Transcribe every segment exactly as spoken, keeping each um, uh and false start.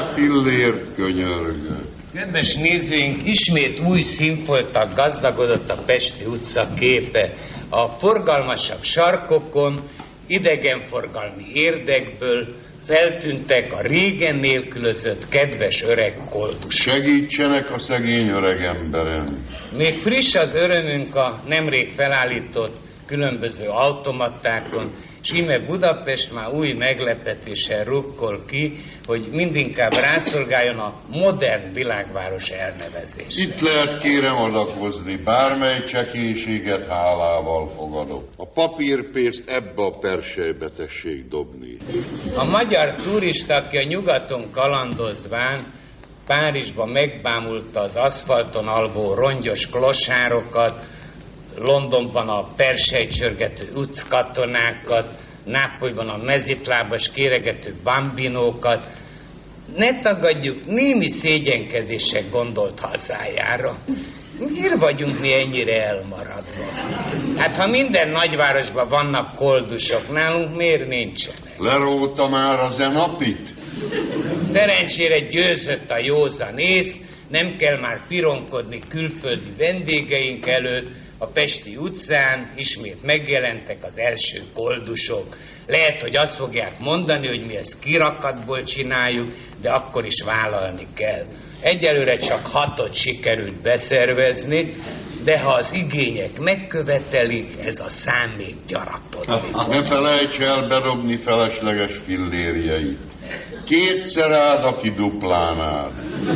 fillért könyörgök. Kedves nézőink, ismét új színfolttal gazdagodott a Pesti utca képe. A forgalmasabb sarkokon, idegenforgalmi érdekből feltűntek a régen nélkülözött kedves öreg koldusok. Segítsenek a szegény öreg emberem. Még friss az örömünk a nemrég felállított különböző automatákon, és íme Budapest már új meglepetéssel rukkol ki, hogy mindinkább rászolgáljon a modern világváros elnevezésre. Itt lehet kérem adakozni, bármely csekélységet hálával fogadok. A papírpészt ebbe a perselybe tessék dobni. A magyar turista, aki a nyugaton kalandozván Párizsban megbámulta az aszfalton alvó rongyos klosárokat, Londonban a persejcsörgető utckatonákat, Nápolyban a mezitlábas kéregető bambinókat, ne tagadjuk, némi szégyenkezéssel gondolt hazájára. Miért vagyunk mi ennyire elmaradva? Hát ha minden nagyvárosban vannak koldusok, nálunk miért nincsenek? Leróta már a zenapit? Szerencsére győzött a józan ész, nem kell már pironkodni külföldi vendégeink előtt. A Pesti utcán ismét megjelentek az első koldusok. Lehet, hogy azt fogják mondani, hogy mi ezt kirakatból csináljuk, de akkor is vállalni kell. Egyelőre csak hatot sikerült beszervezni, de ha az igények megkövetelik, ez a szám még gyarapodik. Ne felejts el bedobni felesleges fillérjeit. Kétszer áld, aki duplán áld.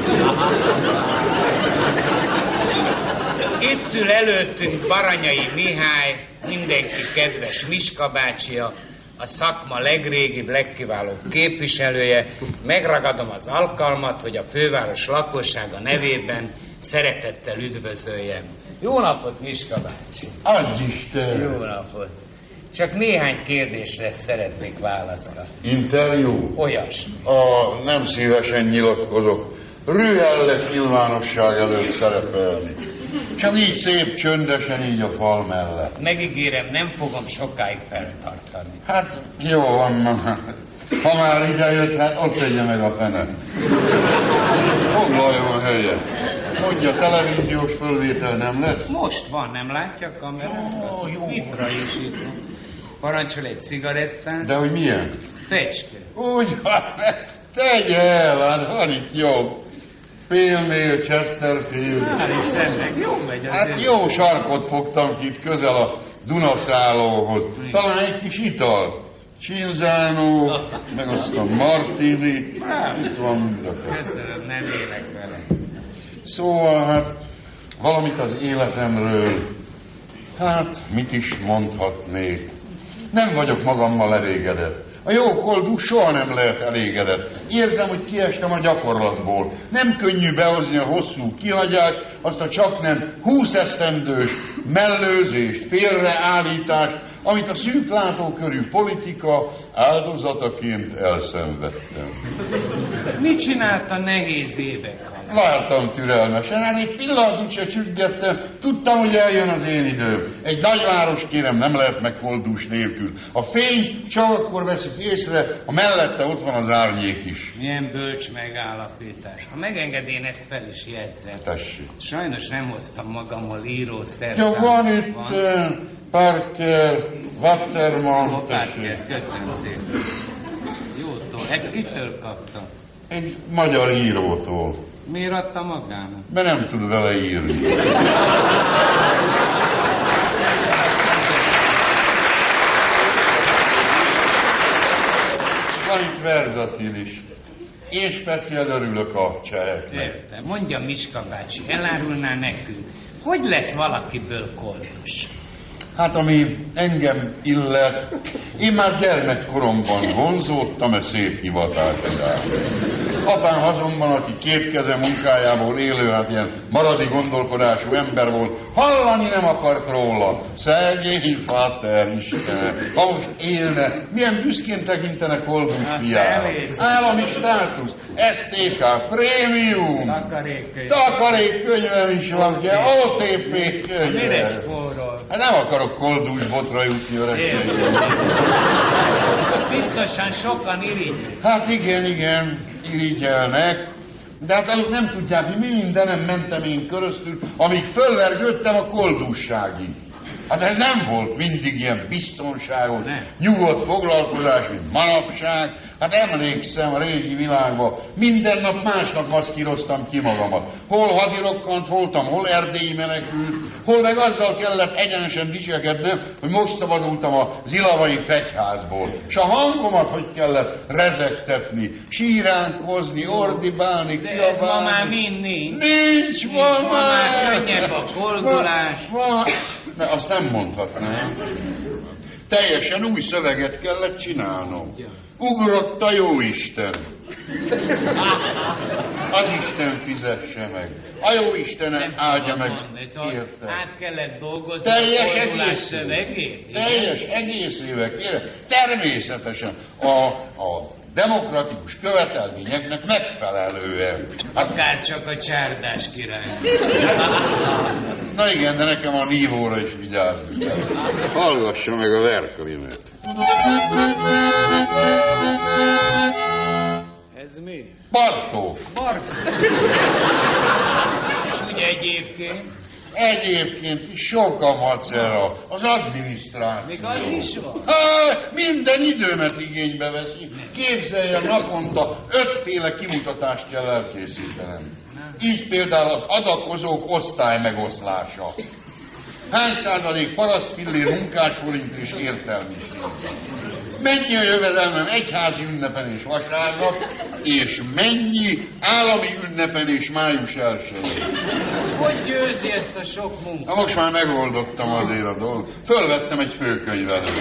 Itt ül előttünk Baranyai Mihály, mindenki kedves Miska bácsia, a szakma legrégibb, legkiválóbb képviselője. Megragadom az alkalmat, hogy a főváros lakossága nevében szeretettel üdvözöljem. Jó napot, Miska bácsi! Adj Isten! Jó napot! Csak néhány kérdésre szeretnék válaszolni. Interjú? Olyas. A nem szívesen nyilatkozok. Rühelles nyilvánosság előtt szerepelni. Csak így szép, csöndesen, így a fal mellett. Megígérem, nem fogom sokáig feltartani. Hát jó van, ha már ide jött, hát ott tegye meg a fene. Foglaljon a helyet. Mondja, televíziós fölvétel nem lesz? Most van, nem látja a kamerát? Ó, jó. Mitra is itt. Parancsol egy cigarettát. De hogy milyen? Fecske. Úgy van, tegye el, hát van itt jobb. Félmél, Chesterfield. Hál' Istennek, jó megy az. Hát jó sarkot fogtam ki itt közel a Dunaszállóhoz. Talán egy kis ital. Cinzano, meg azt a Martini. Itt van mind a kettő. Köszönöm, nem élek vele. Szóval hát valamit az életemről, hát mit is mondhatnék. Nem vagyok magammal elégedett. A jó koldus soha nem lehet elégedett. Érzem, hogy kiestem a gyakorlatból. Nem könnyű behozni a hosszú kihagyást, azt a csak nem húsz esztendős mellőzést, félreállítást, amit a szűk látókörű politika áldozataként elszenvedtem. Mit csinált a nehéz évek alatt? Vártam türelmesen, hát egy pillanatot se csüggettem, tudtam, hogy eljön az én időm. Egy nagyváros, kérem, nem lehet meg koldus nélkül. A fény csak akkor veszik észre, a mellette ott van az árnyék is. Milyen bölcs megállapítás. Ha megenged, én ezt fel is jegyzem. Tessék. Sajnos nem hoztam magammal író szerszámot. Ja, van itt uh, Parker, Waterman. Parker, köszönöm szépen. Jótól. Ezt kitől kaptam? Egy magyar írótól. Miért adta magának? Mert nem tud vele írni. Van itt verzatil is. Én speciál örülök a cseheknek. Értem. Mondja, Miska bácsi, elárulná nekünk, hogy lesz valakiből koldus? Hát ami engem illet, én már gyermekkoromban vonzódtam e szép hivatásodába. Apám azonban, aki két keze munkájából élő, hát ilyen maradi gondolkodású ember volt, hallani nem akart róla. Szegény Fater Isten, ha most élne, milyen büszkén tekintene koldus fiára. Állami státusz, es té ká, prémium, Takarékkönyv. takarékkönyvem is van, ugye, o té pé könyv. Mire spórol? Hát nem akarok koldus botra jutni öregségben. Biztosan sokan irigylik. Hát igen, igen, irigyelnek, de hát előbb nem tudják, hogy mi mindenem mentem én köröztül, amíg fölvergődtem a koldusságig. Hát ez nem volt mindig ilyen biztonságos, nyugodt foglalkozás, mint manapság. Hát emlékszem a régi világban, minden nap másnap maszkíroztam ki magamat. Hol hadirokkant voltam, hol erdélyi menekült, hol meg azzal kellett egyenesen viselkednem, hogy most szabadultam a zilavai fegyházból. S a hangomat hogy kellett rezegtetni, síránkozni, ordibálni, de kiabálni. Ez ma már mind nincs. Nincs, nincs ma, ma már. könnyebb a koldulás. Ma, ma. Ne, azt nem mondhatnám. Teljesen új szöveget kellett csinálnom. Ugrott a jóisten. Az Isten fizesse meg. A jóisten áldja meg. Érte. Át kellett dolgozni teljes a koldulás egész szövegét? Teljes egész évek. Kérem. Természetesen a, a demokratikus követelményeknek megfelelően. Akár csak a csárdás király. Na igen, de nekem a nívóra is vigyázni kell. Hallgassa meg a Verklinet. Ez mi? Bartók. Bartók. És úgy egyébként? Egyébként is sok a macera, az adminisztráció. Még az is van? Há, minden időmet igénybe veszi. Képzelje, naponta ötféle kimutatást kell elkészítenem. Így például az adakozók osztály megoszlása. Hány százalék parasztfillér, munkásforint és értelmiség. Mennyi a jövedelmem egyházi ünnepen és vasárnap, és mennyi állami ünnepen és május elsején. Hogy győzi ezt a sok munkát? Na most már megoldottam azért a dolgot. Fölvettem egy főkönyvelőt.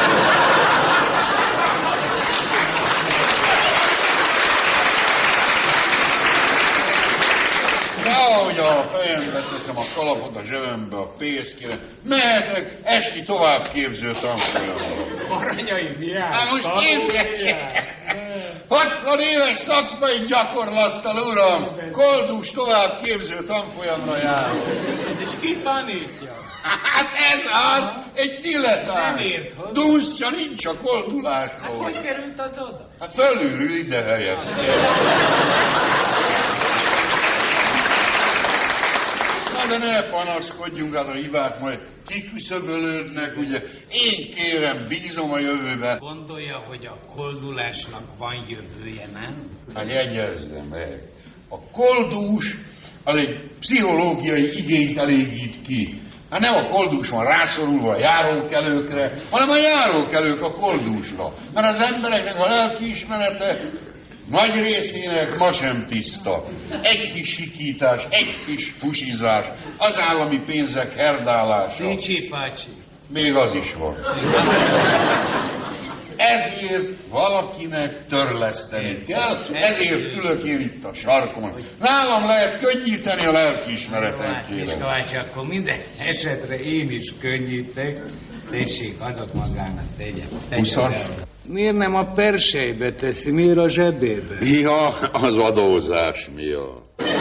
De ahogy a fejembe teszem a kalapot a zsebembe, a pénzt kérem, mehetek esti továbbképző tanfolyamra. Aranyai diák! Hát most képzelj! hatvan éves szakmai gyakorlattal, uram, koldus továbbképző tanfolyamra járok. És ki tanítja? Hát ez az, egy dilettáns. Nem ért hozzá. Dunszja nincs a koldulásról. Hogy került az oda? Hát fölülről ide helyezték. Na de ne panaszkodjunk, hát a hibák majd kiküszöbölődnek, ugye. Én kérem, bízom a jövőbe. Gondolja, hogy a koldulásnak van jövője, nem? Hát jegyezze meg. A koldús az egy pszichológiai igényt elégít ki. Hát nem a koldús van rászorulva a járókelőkre, hanem a járókelők a koldúsra. Mert az embereknek a lelkiismerete nagy részének ma sem tiszta. Egy kis sikítás, egy kis fusizás, az állami pénzek herdálása. Ricsi pácsi. Még az is van. Ezért valakinek törleszteni kell, ezért ülök én itt a sarkon. Nálam lehet könnyíteni a lelkiismereten, kérem. Miskovács, akkor minden esetre én is könnyítek. Tessék, adok magának, tegye. Huszas? Miért nem a persejbe teszi, miért a zsebébe? Ja, az adózás miatt.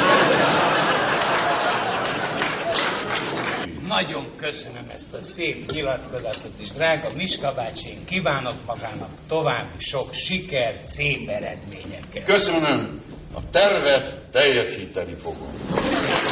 Nagyon köszönöm ezt a szép nyilatkozatot, és drága Miska bácsi, én kívánok magának további sok sikert, szép eredményeket. Köszönöm, a tervet teljesíteni fogom.